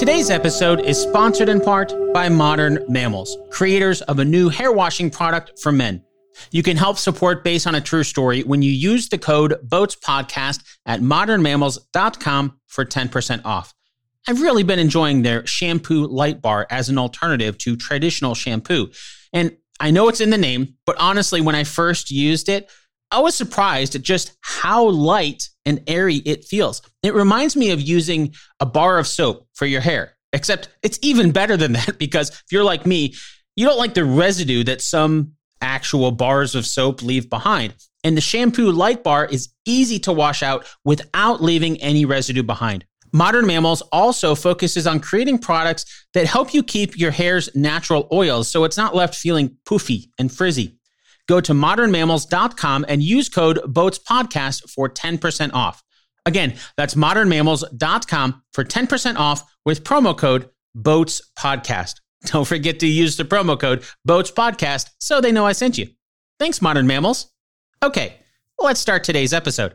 Today's episode is sponsored in part by Modern Mammals, creators of a new hair washing product for men. You can help support Based on a True Story when you use the code BOATSPODCAST at modernmammals.com for 10% off. I've really been enjoying their shampoo light bar as an alternative to traditional shampoo. And I know it's in the name, but honestly, when I first used it, I was surprised at just how light and airy it feels. It reminds me of using a bar of soap for your hair, except it's even better than that because if you're like me, you don't like the residue that some actual bars of soap leave behind. And the shampoo light bar is easy to wash out without leaving any residue behind. Modern Mammals also focuses on creating products that help you keep your hair's natural oils so it's not left feeling poofy and frizzy. Go to modernmammals.com and use code BOATSPODCAST for 10% off. Again, that's modernmammals.com for 10% off with promo code BOATSPODCAST. Don't forget to use the promo code BOATSPODCAST so they know I sent you. Thanks, Modern Mammals. Okay, let's start today's episode.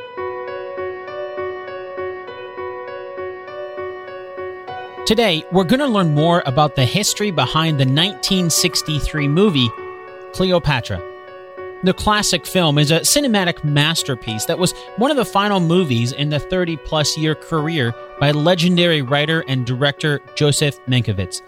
Today, we're going to learn more about the history behind the 1963 movie Cleopatra. The classic film is a cinematic masterpiece that was one of the final movies in the 30-plus year career by legendary writer and director Joseph Mankiewicz.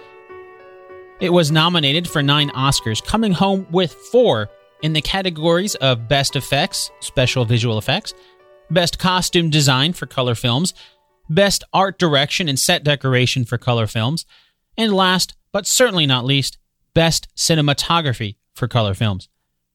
It was nominated for 9 Oscars, coming home with 4 in the categories of Best Effects, Special Visual Effects, Best Costume Design for Color Films, Best Art Direction and Set Decoration for Color Films, and last, but certainly not least, Best Cinematography for Color Films.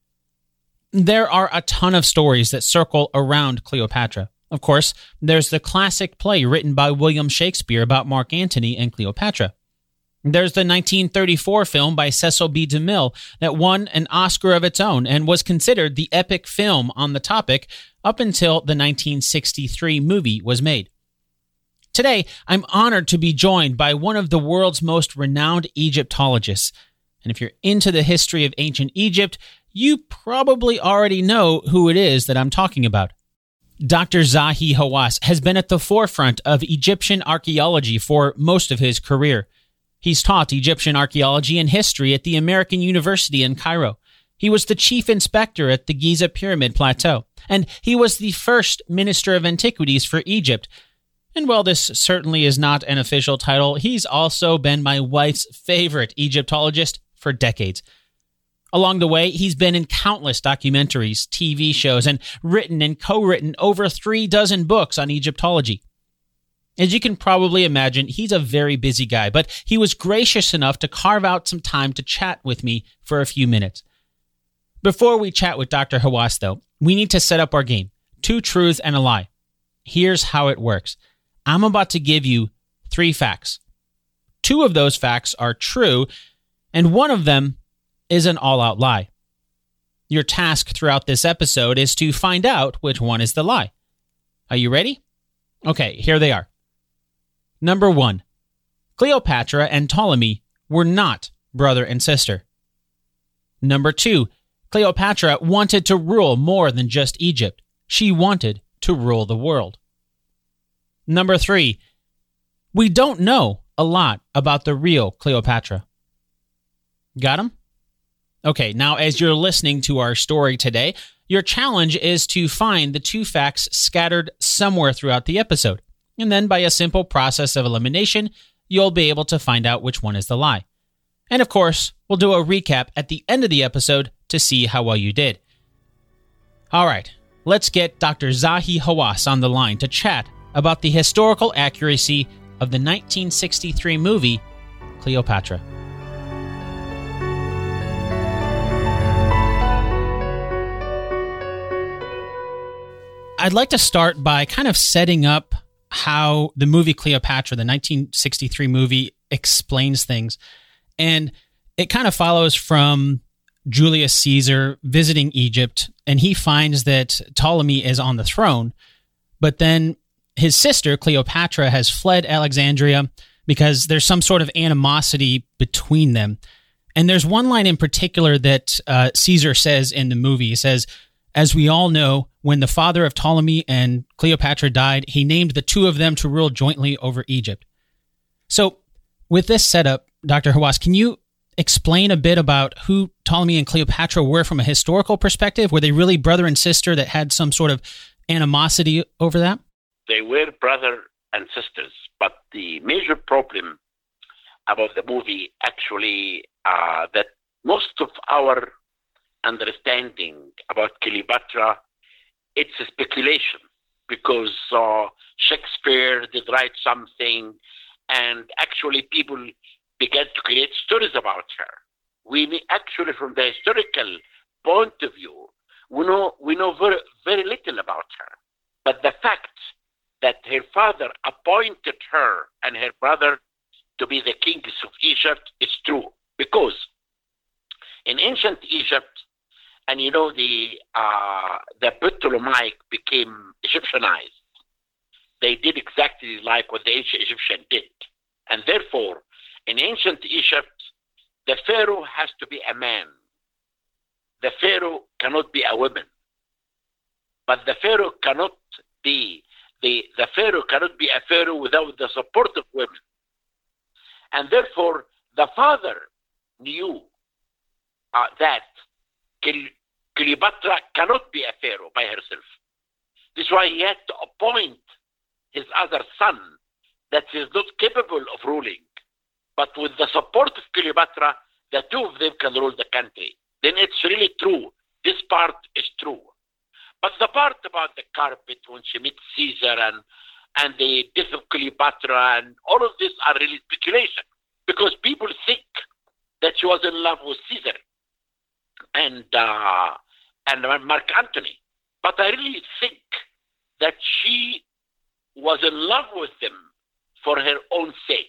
There are a ton of stories that circle around Cleopatra. Of course, there's the classic play written by William Shakespeare about Mark Antony and Cleopatra. There's the 1934 film by Cecil B. DeMille that won an Oscar of its own and was considered the epic film on the topic up until the 1963 movie was made. Today, I'm honored to be joined by one of the world's most renowned Egyptologists. And if you're into the history of ancient Egypt, you probably already know who it is that I'm talking about. Dr. Zahi Hawass has been at the forefront of Egyptian archaeology for most of his career. He's taught Egyptian archaeology and history at the American University in Cairo. He was the chief inspector at the Giza Pyramid Plateau, and he was the first Minister of Antiquities for Egypt. And while this certainly is not an official title, he's also been my wife's favorite Egyptologist for decades. Along the way, he's been in countless documentaries, TV shows, and written and co-written over 36 books on Egyptology. As you can probably imagine, he's a very busy guy, but he was gracious enough to carve out some time to chat with me for a few minutes. Before we chat with Dr. Hawass, though, we need to set up our game, 2 truths and a lie. Here's how it works. I'm about to give you 3 facts. 2 of those facts are true, and one of them is an all-out lie. Your task throughout this episode is to find out which one is the lie. Are you ready? Okay, here they are. Number 1. Cleopatra and Ptolemy were not brother and sister. Number 2. Cleopatra wanted to rule more than just Egypt. She wanted to rule the world. Number 3, we don't know a lot about the real Cleopatra. Got 'em? Okay, now as you're listening to our story today, your challenge is to find the 2 facts scattered somewhere throughout the episode. And then by a simple process of elimination, you'll be able to find out which one is the lie. And of course, we'll do a recap at the end of the episode to see how well you did. All right, let's get Dr. Zahi Hawass on the line to chat about the historical accuracy of the 1963 movie, Cleopatra. I'd like to start by kind of setting up how the movie Cleopatra, the 1963 movie, explains things. And it kind of follows from Julius Caesar visiting Egypt, and he finds that Ptolemy is on the throne, but then his sister, Cleopatra, has fled Alexandria because there's some sort of animosity between them. And there's one line in particular that Caesar says in the movie. He says, "As we all know, when the father of Ptolemy and Cleopatra died, he named the 2 of them to rule jointly over Egypt." So with this setup, Dr. Hawass, can you explain a bit about who Ptolemy and Cleopatra were from a historical perspective? Were they really brother and sister that had some sort of animosity over that? They were brother and sisters, but the major problem about the movie actually that most of our understanding about Cleopatra, it's a speculation because Shakespeare did write something and actually people began to create stories about her. We actually, from the historical point of view, we know very, very little about her. But the fact that her father appointed her and her brother to be the kings of Egypt is true. Because in ancient Egypt, and the Ptolemaic became Egyptianized. They did exactly like what the ancient Egyptian did. And therefore, in ancient Egypt, the pharaoh has to be a man. The pharaoh cannot be a woman. But the pharaoh cannot be a pharaoh without the support of women. And therefore, the father knew that Cleopatra cannot be a pharaoh by herself. This is why he had to appoint his other son that is not capable of ruling. But with the support of Cleopatra, the two of them can rule the country. Then it's really true. This part is true. But the part about the carpet when she met Caesar and the death of Cleopatra and all of this are really speculation. Because people think that she was in love with Caesar and Mark Antony. But I really think that she was in love with them for her own sake.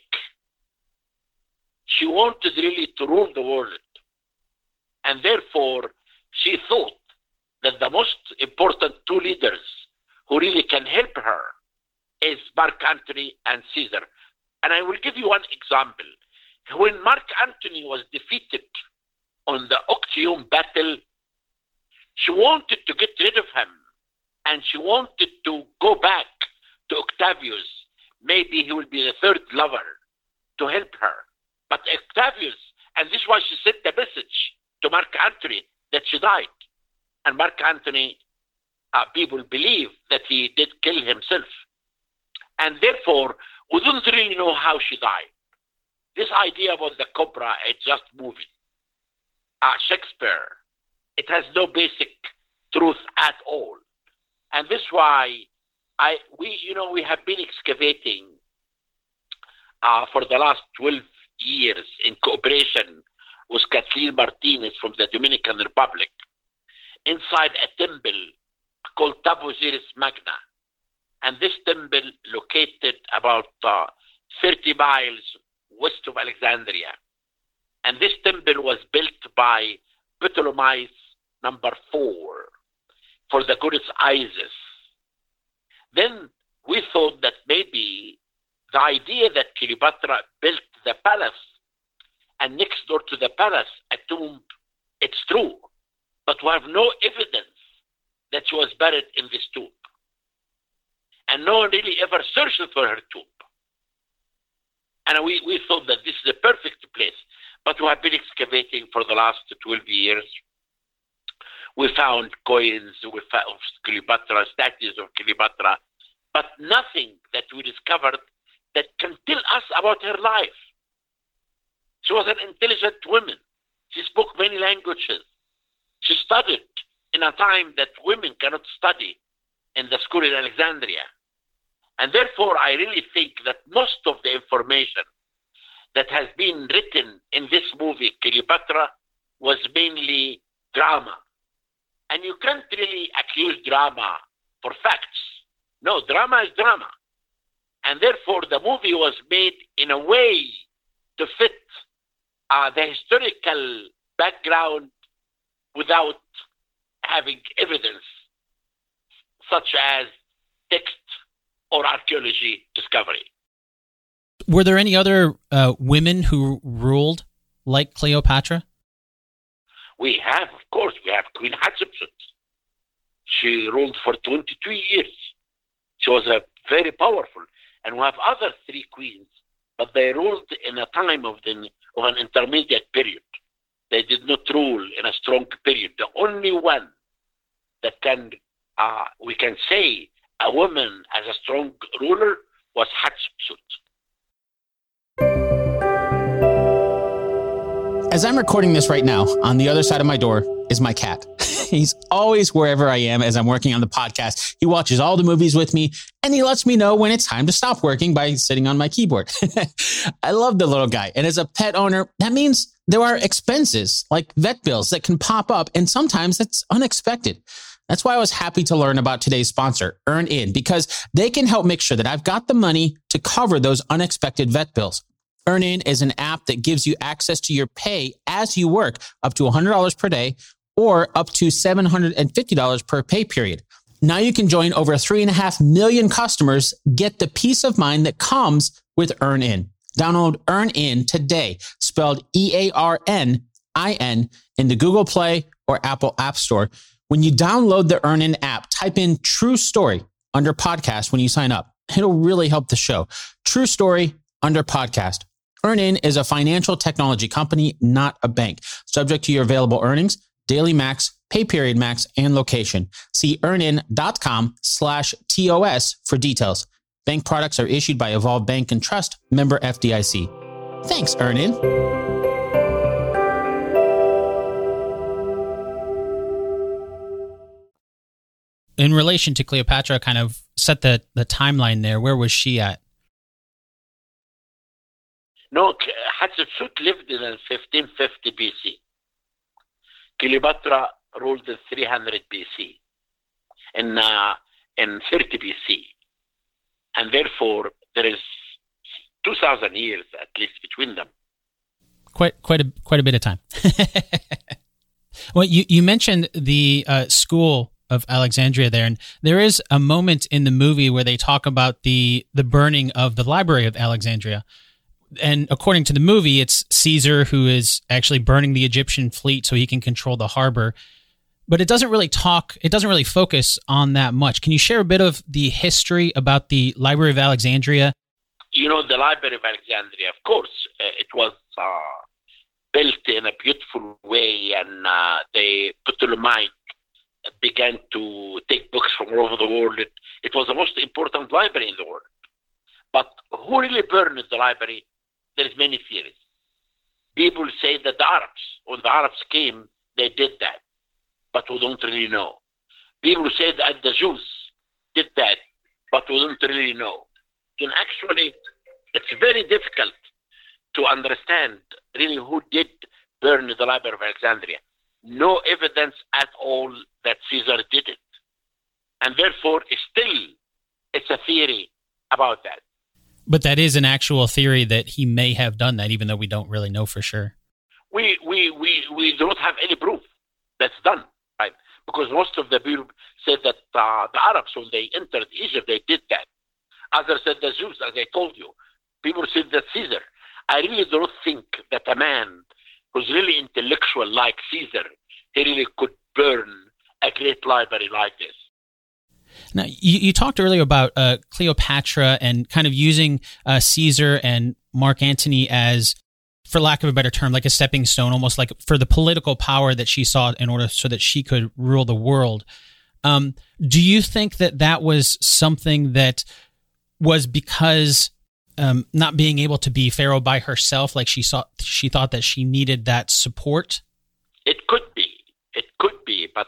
She wanted really to rule the world. And therefore, she thought that the most important two leaders who really can help her is Mark Antony and Caesar. And I will give you one example. When Mark Antony was defeated on the Actium battle, she wanted to get rid of him. And she wanted to go back to Octavius. Maybe he will be the third lover to help her. But Octavius, and this is why she sent the message to Mark Antony that she died. And Mark Antony, people believe that he did kill himself. And therefore, we don't really know how she died. This idea about the cobra, it's just moving. Shakespeare, it has no basic truth at all. And this is why we have been excavating for the last 12 years in cooperation with Kathleen Martinez from the Dominican Republic inside a temple called Taposiris Magna. And this temple located about 30 miles west of Alexandria. And this temple was built by Ptolemy number 4 for the goddess Isis. Then we thought that maybe the idea that Cleopatra built the palace and next door to the palace a tomb, it's true. But we have no evidence that she was buried in this tomb. And no one really ever searched for her tomb. And we thought that this is the perfect place. But we have been excavating for the last 12 years. We found coins, we found Cleopatra, statues of Cleopatra, but nothing that we discovered that can tell us about her life. She was an intelligent woman. She spoke many languages. She studied in a time that women cannot study in the school in Alexandria. And therefore, I really think that most of the information that has been written in this movie, Cleopatra, was mainly drama. And you can't really accuse drama for facts. No, drama is drama. And therefore, the movie was made in a way to fit the historical background without having evidence, such as text or archaeology discovery. Were there any other women who ruled like Cleopatra? We have, of course, we have Queen Hatshepsut. She ruled for 22 years. She was very powerful. And we have other 3 queens but they ruled in a time of an intermediate period. They did not rule in a strong period. The only one that we can say a woman as a strong ruler was Hatshepsut. As I'm recording this right now, on the other side of my door is my cat. He's always wherever I am as I'm working on the podcast. He watches all the movies with me, and he lets me know when it's time to stop working by sitting on my keyboard. I love the little guy. And as a pet owner, that means there are expenses like vet bills that can pop up, and sometimes it's unexpected. That's why I was happy to learn about today's sponsor, EarnIn, because they can help make sure that I've got the money to cover those unexpected vet bills. EarnIn is an app that gives you access to your pay as you work, up to $100 per day or up to $750 per pay period. Now you can join over 3.5 million customers, get the peace of mind that comes with EarnIn. Download EarnIn today, spelled EARNIN, in the Google Play or Apple App Store. When you download the EarnIn app, type in True Story under podcast when you sign up. It'll really help the show. True Story under podcast. EarnIn is a financial technology company, not a bank. Subject to your available earnings, daily max, pay period max, and location. See earnin.com/TOS for details. Bank products are issued by Evolve Bank and Trust, member FDIC. Thanks, EarnIn. In relation to Cleopatra, kind of set the timeline there. Where was she at? No, Hatshepsut lived in 1550 BC. Cleopatra ruled in 300 BC, in 30 BC. And therefore, there is 2,000 years at least between them. Quite a bit of time. Well, you mentioned the school of Alexandria there, and there is a moment in the movie where they talk about the burning of the Library of Alexandria. And according to the movie, it's Caesar who is actually burning the Egyptian fleet so he can control the harbor. But it doesn't really focus on that much. Can you share a bit of the history about the Library of Alexandria? You know, the Library of Alexandria, of course, it was built in a beautiful way, and the Ptolemaic began to take books from all over the world. It was the most important library in the world. But who really burned the library? There's many theories. People say that the Arabs, when the Arabs came, they did that, but we don't really know. People say that the Jews did that, but we don't really know. And actually, it's very difficult to understand really who did burn the Library of Alexandria. No evidence at all that Caesar did it. And therefore, it's a theory about that. But that is an actual theory that he may have done that, even though we don't really know for sure. We don't have any proof that's done, right? Because most of the people said that the Arabs, when they entered Egypt, they did that. Others said the Jews, as I told you. People said that Caesar. I really don't think that a man who's really intellectual like Caesar, he really could burn a great library like this. Now, you talked earlier about Cleopatra and kind of using Caesar and Mark Antony as, for lack of a better term, like a stepping stone, almost like for the political power that she sought in order so that she could rule the world. Do you think that was something that was because not being able to be pharaoh by herself, like she thought that she needed that support? It could be, but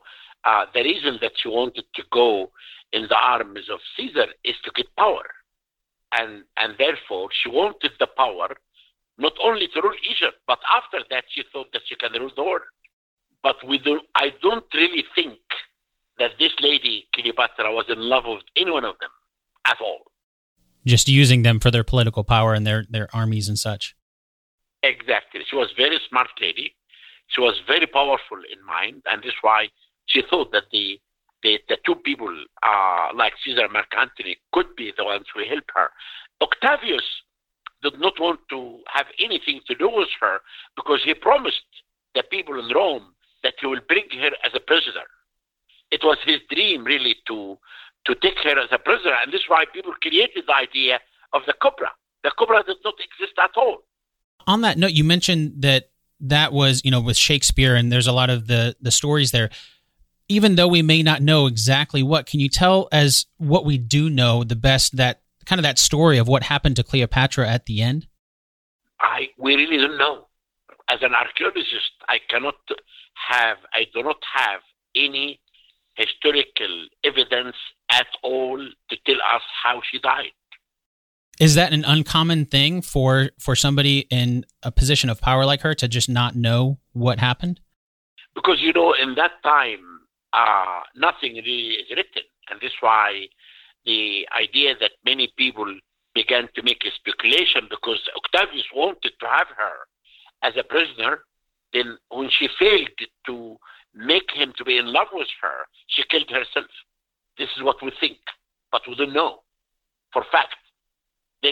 the reason that she wanted to go in the armies of Caesar is to get power. And therefore, she wanted the power not only to rule Egypt, but after that, she thought that she can rule the world. But I don't really think that this lady, Cleopatra, was in love with any one of them at all. Just using them for their political power and their armies and such. Exactly. She was a very smart lady. She was very powerful in mind, and this is why she thought that the two people like Caesar and Mark Antony could be the ones who help her. Octavius did not want to have anything to do with her because he promised the people in Rome that he will bring her as a prisoner. It was his dream really to take her as a prisoner, and this is why people created the idea of the cobra. The cobra did not exist at all. On that note, you mentioned that was, with Shakespeare, and there's a lot of the stories there. Even though we may not know exactly what, can you tell as what we do know the best, that kind of that story of what happened to Cleopatra at the end? We really don't know. As an archaeologist, I do not have any historical evidence at all to tell us how she died. Is that an uncommon thing for somebody in a position of power like her to just not know what happened? Because, in that time, nothing really is written. And this is why the idea that many people began to make a speculation, because Octavius wanted to have her as a prisoner. Then when she failed to make him to be in love with her, she killed herself. This is what we think, but we don't know for fact. Then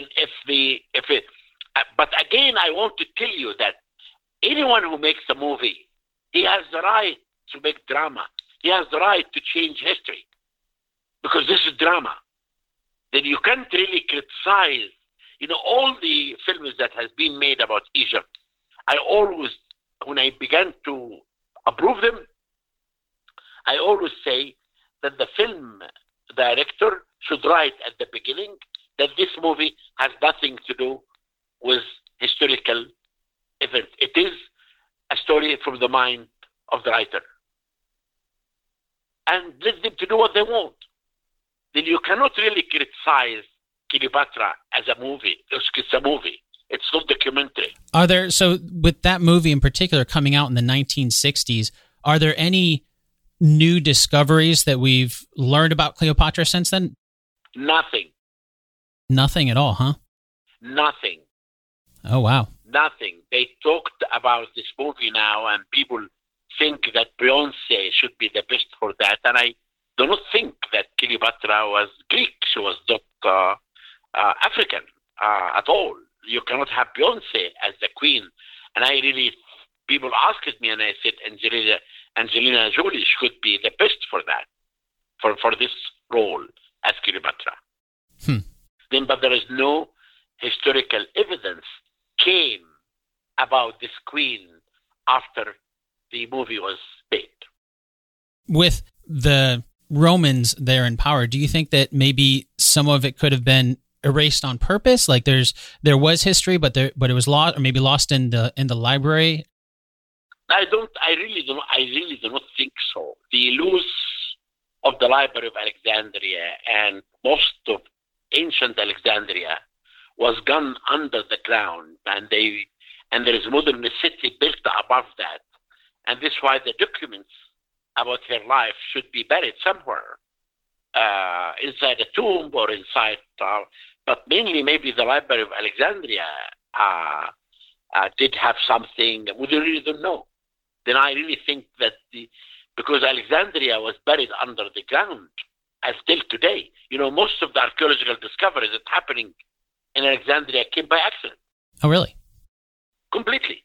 but again, I want to tell you that anyone who makes a movie, he has the right to make drama. He has the right to change history, because this is drama. Then you can't really criticize, all the films that has been made about Egypt. I always, when I began to approve them, I always say that the film director should write at the beginning that this movie has nothing to do with historical events. It is a story from the mind of the writer. And let them to do what they want. Then you cannot really criticize Cleopatra as a movie. It's a movie. It's not documentary. So with that movie in particular coming out in the 1960s, are there any new discoveries that we've learned about Cleopatra since then? Nothing. Nothing at all, huh? Nothing. Oh, wow. Nothing. They talked about this movie now, and people think that Beyonce should be the best for that. And I do not think that Cleopatra was Greek. She was not African at all. You cannot have Beyonce as the queen. And people asked me, and I said Angelina Jolie should be the best for that, for this role as Cleopatra. But there is no historical evidence came about this queen after the movie was made. With the Romans there in power, do you think that maybe some of it could have been erased on purpose? Like there was history, but it was lost, or maybe lost in the library? I really do not think so. The loss of the Library of Alexandria and most of ancient Alexandria was gone under the ground, and there is a modern city built above that. And this is why the documents about her life should be buried somewhere, inside a tomb or inside, but mainly maybe the Library of Alexandria did have something we really don't know. Then I really think that because Alexandria was buried under the ground, as still today, most of the archaeological discoveries that happening in Alexandria came by accident. Oh, really? Completely.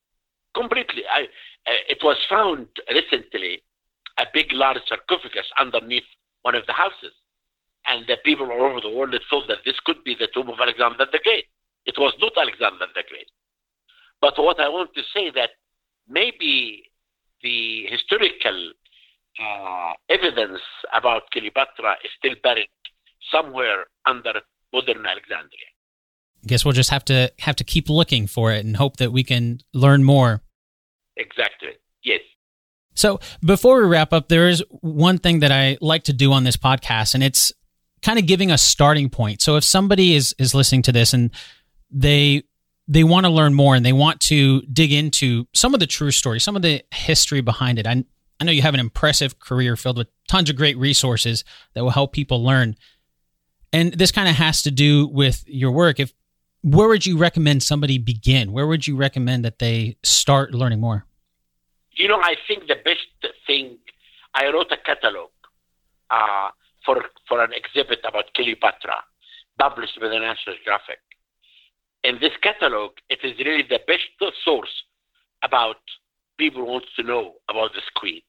It was found recently, a big, large sarcophagus underneath one of the houses. And the people all over the world thought that this could be the tomb of Alexander the Great. It was not Alexander the Great. But what I want to say that maybe the historical evidence about Cleopatra is still buried somewhere under modern Alexandria. I guess we'll just have to keep looking for it and hope that we can learn more. Exactly. Yes. So before we wrap up, there is one thing that I like to do on this podcast, and it's kind of giving a starting point. So if somebody is listening to this and they want to learn more and they want to dig into some of the true story, some of the history behind it. I know you have an impressive career filled with tons of great resources that will help people learn. And this kind of has to do with your work. Where would you recommend somebody begin? Where would you recommend that they start learning more? I think the best thing, I wrote a catalog for an exhibit about Cleopatra, published by the National Geographic. In this catalog, it is really the best source about people who want to know about this queen.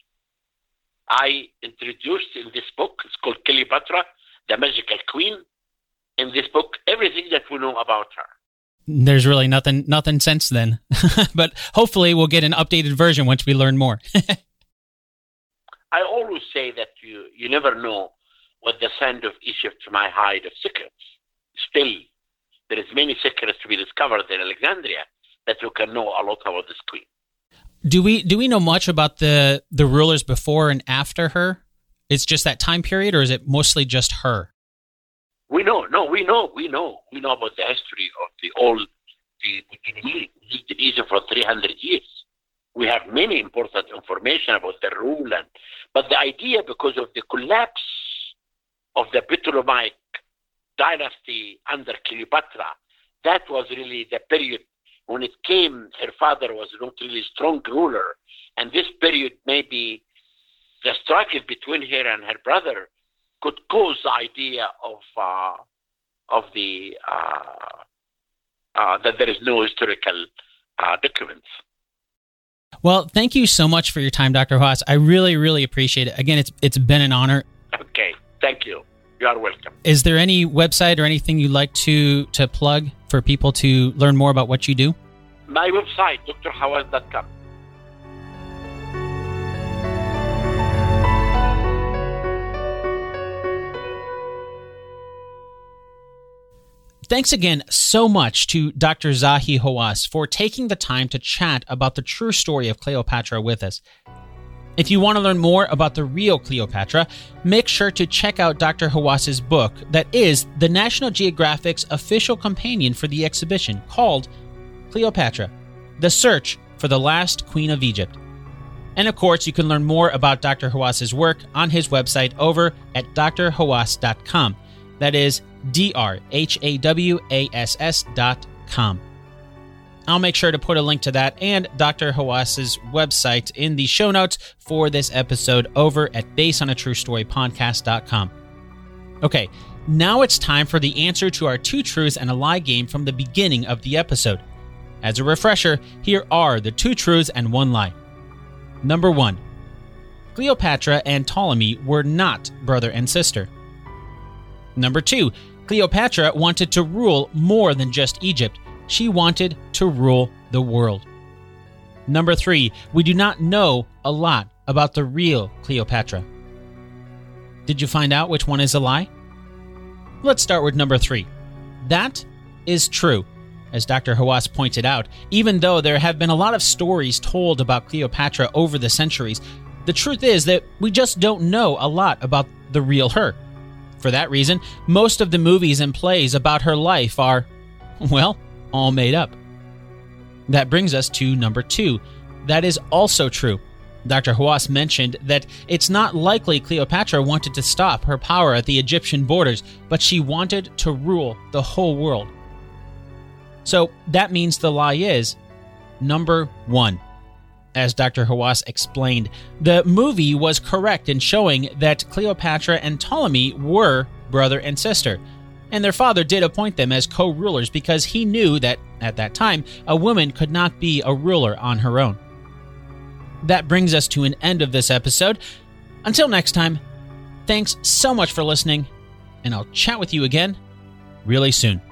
I introduced in this book, it's called Cleopatra, the Magical Queen, in this book everything that we know about her. There's really nothing since then. But hopefully we'll get an updated version once we learn more. I always say that you never know what the sand of Egypt might hide of secrets. Still, there is many secrets to be discovered in Alexandria that you can know a lot about this queen. Do we know much about the rulers before and after her? It's just that time period, or is it mostly just her? We know about the history of the lived in Egypt for 300 years. We have many important information about their rule, but the idea, because of the collapse of the Ptolemaic dynasty under Cleopatra, that was really the period when it came. Her father was not really a strong ruler, and this period, maybe the struggle between her and her brother, could cause the idea that there is no historical documents. Well, thank you so much for your time, Dr. Hawass. I really, really appreciate it. Again, it's been an honor. Okay, thank you. You are welcome. Is there any website or anything you'd like to plug for people to learn more about what you do? My website, drhawass.com. Thanks again so much to Dr. Zahi Hawass for taking the time to chat about the true story of Cleopatra with us. If you want to learn more about the real Cleopatra, make sure to check out Dr. Hawass's book that is the National Geographic's official companion for the exhibition, called Cleopatra: The Search for the Last Queen of Egypt. And of course, you can learn more about Dr. Hawass's work on his website over at drhawass.com. That is drhawass.com. I'll make sure to put a link to that and Dr. Hawass's website in the show notes for this episode over at basedonatruestorypodcast.com. Okay, now it's time for the answer to our 2 truths and a lie game from the beginning of the episode. As a refresher, here are the 2 truths and 1 lie. Number 1. Cleopatra and Ptolemy were not brother and sister. Number 2. Cleopatra wanted to rule more than just Egypt. She wanted to rule the world. Number 3. We do not know a lot about the real Cleopatra. Did you find out which one is a lie? Let's start with number 3. That is true. As Dr. Hawass pointed out, even though there have been a lot of stories told about Cleopatra over the centuries, the truth is that we just don't know a lot about the real her. For that reason, most of the movies and plays about her life are, well, all made up. That brings us to number 2. That is also true. Dr. Hawass mentioned that it's not likely Cleopatra wanted to stop her power at the Egyptian borders, but she wanted to rule the whole world. So that means the lie is number 1. As Dr. Hawass explained, the movie was correct in showing that Cleopatra and Ptolemy were brother and sister, and their father did appoint them as co-rulers because he knew that, at that time, a woman could not be a ruler on her own. That brings us to an end of this episode. Until next time, thanks so much for listening, and I'll chat with you again really soon.